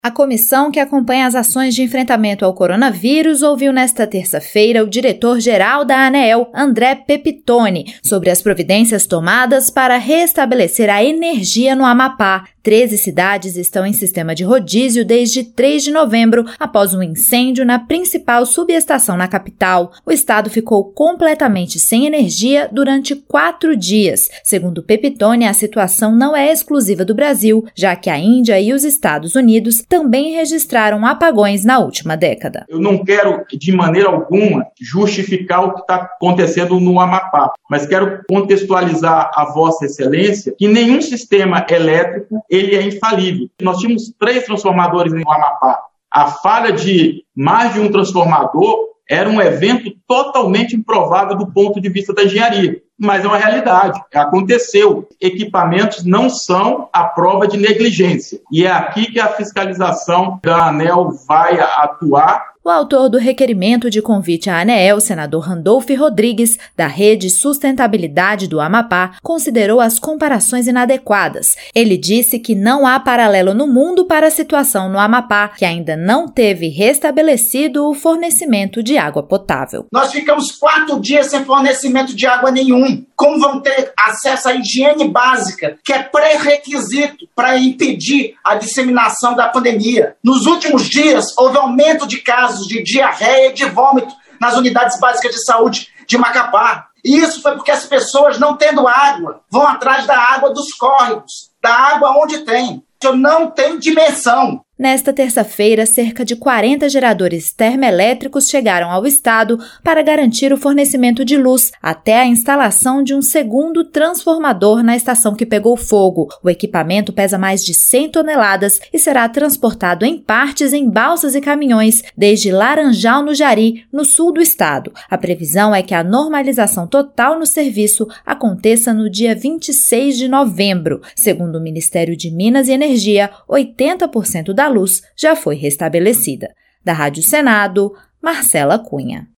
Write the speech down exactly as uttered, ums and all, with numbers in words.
A comissão que acompanha as ações de enfrentamento ao coronavírus ouviu nesta terça-feira o diretor-geral da ANEEL, André Pepitone, sobre as providências tomadas para restabelecer a energia no Amapá. Treze cidades estão em sistema de rodízio desde três de novembro, após um incêndio na principal subestação na capital. O estado ficou completamente sem energia durante quatro dias. Segundo Pepitone, a situação não é exclusiva do Brasil, já que a Índia e os Estados Unidos também registraram apagões na última década. Eu não quero, de maneira alguma, justificar o que está acontecendo no Amapá, mas quero contextualizar a Vossa Excelência que nenhum sistema elétrico ele é infalível. Nós tínhamos três transformadores no Amapá. A falha de mais de um transformador era um evento totalmente improvável do ponto de vista da engenharia, mas é uma realidade, aconteceu. Equipamentos não são a prova de negligência, e é aqui que a fiscalização da ANEEL vai atuar. O autor do requerimento de convite à ANEEL, o senador Randolfo Rodrigues, da Rede Sustentabilidade do Amapá, considerou as comparações inadequadas. Ele disse que não há paralelo no mundo para a situação no Amapá, que ainda não teve restabelecido o fornecimento de água potável. Nós ficamos quatro dias sem fornecimento de água nenhum. Como vão ter acesso à higiene básica, que é pré-requisito para impedir a disseminação da pandemia? Nos últimos dias, houve aumento de casos de diarreia e de vômito nas unidades básicas de saúde de Macapá. E isso foi porque as pessoas, não tendo água, vão atrás da água dos córregos, da água onde tem. Isso não tem dimensão. Nesta terça-feira, cerca de quarenta geradores termoelétricos chegaram ao estado para garantir o fornecimento de luz até a instalação de um segundo transformador na estação que pegou fogo. O equipamento pesa mais de cem toneladas e será transportado em partes em balsas e caminhões desde Laranjal, no Jari, no sul do estado. A previsão é que a normalização total no serviço aconteça no dia vinte e seis de novembro. Segundo o Ministério de Minas e Energia, oitenta por cento da luz já foi restabelecida. Da Rádio Senado, Marcela Cunha.